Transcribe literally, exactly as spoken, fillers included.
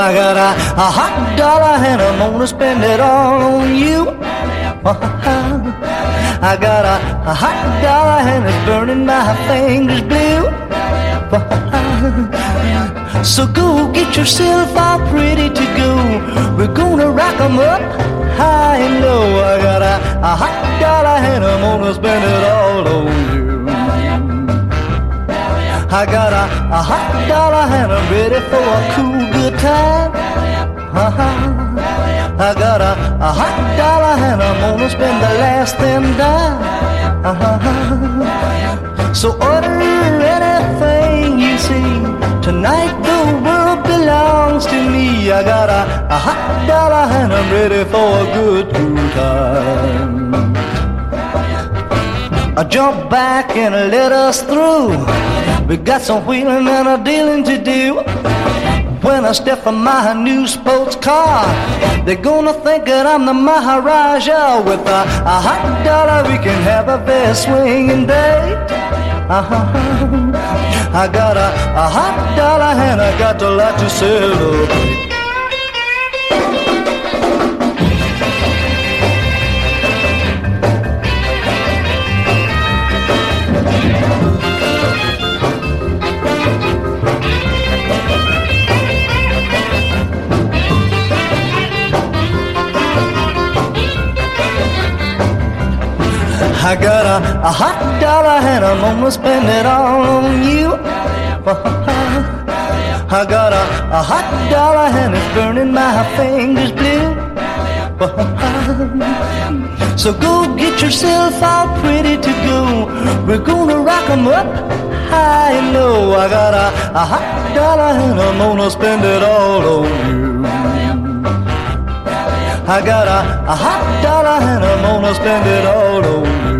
I got a, a hot dollar and I'm gonna spend it all on you. I got a, a hot dollar and it's burning my fingers blue. So go get yourself all pretty to go. We're gonna rock 'em up high and low. I got a, a hot dollar and I'm gonna spend it all on you. I got a, a hot dollar and I'm ready for a cool good time. I got a, a hot dollar and I'm gonna spend the last damn dime. So order anything you see. Tonight the world belongs to me. I got a, a hot dollar and I'm ready for a good good time. I jump back and let us through. We got some wheeling and a dealing to do. When I step from my new sports car, they're gonna think that I'm the Maharaja. With a, a hot dollar we can have a fair swinging date. Uh-huh. I got a, a hot dollar and I got a lot to celebrate. I got a, a hot dollar and I'm gonna spend it all on you. I got a, a hot dollar and it's burning my fingers blue. So go get yourself all pretty to go. We're gonna rock 'em up high and low. I got a, a hot dollar and I'm gonna spend it all on you. I got a, a hot dollar and I'm gonna spend it all on you.